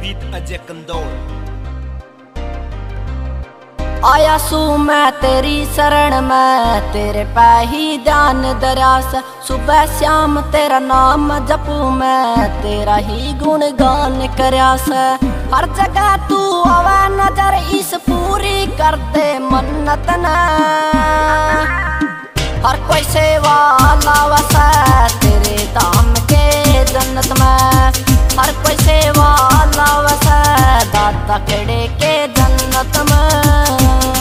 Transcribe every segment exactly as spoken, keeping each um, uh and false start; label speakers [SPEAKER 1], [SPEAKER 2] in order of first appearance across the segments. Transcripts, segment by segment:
[SPEAKER 1] Beat Ajay कंदौल।
[SPEAKER 2] आया सू मैं तेरी शरण में, तेरे पे ही ध्यान दरास। सुबह शाम तेरा नाम जपू मैं, तेरा ही गुणगान करयास। हर जगह तू आवे नजर, इस पूरी कर दे मन्नत न। हर कोई सेवा लावस तेरे धाम के जन्नत में। हर कोई सेवा लावस दाता केड़े के जन्नत में।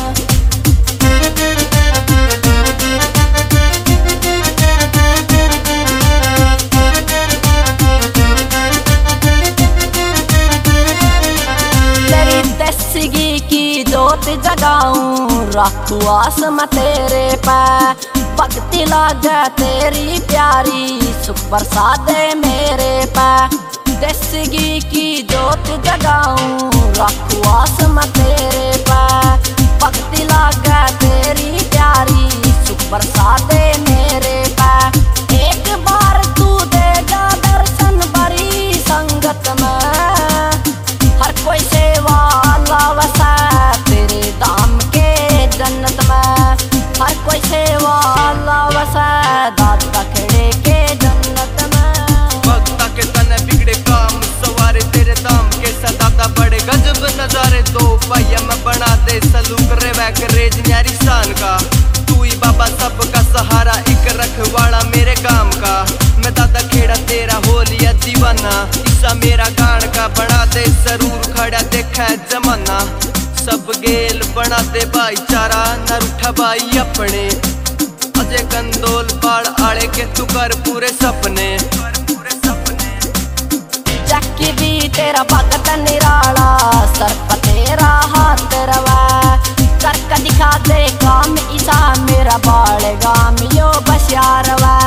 [SPEAKER 2] तेरी दसगी की जोत जगाऊं, रखू आस मैं तेरे पे। भक्ति लागे तेरी प्यारी, सुख बरसादे मेरे पे। दसगी की जोत जगाऊं, रखू आस मैं तेरे पे। भक्ति लागे तेरी प्यारी, सुख बरसादे मेरे पे। एक बार तू देगा दर्शन बड़ी संगत में। हर कोई सेवा लावस तेरे धाम के जन्नत में। हर कोई सेवा लावस दाता खड़े के जन्नत में।
[SPEAKER 3] भक्ता के तने बिगड़े काम सवारे तेरे धाम के सदाता बड़े गजब नजारे। दो भैया मैं बना दे सलूक रे वैक रेज न्यारी शान का। तू ही बाबा सबका सहारा, एक रखवाड़ा मेरे गांव का। मैं दादा खेड़ा तेरा हो लिया दीवाना, ईसा मेरा गान का बना दे जरूर खड़ा देखा जमाना। सब गेल बना दे भाईचारा, न रूठा भाई अपने। अजय कंदौल बाड़ आड़े के तू कर पूरे सपने।
[SPEAKER 2] जक्की भी तेरा भगत निराला, सर पर तेरा हाथ रवा। करके दिखा दे काम ईसा मेरा बाड़ गाम यो बसियारवा।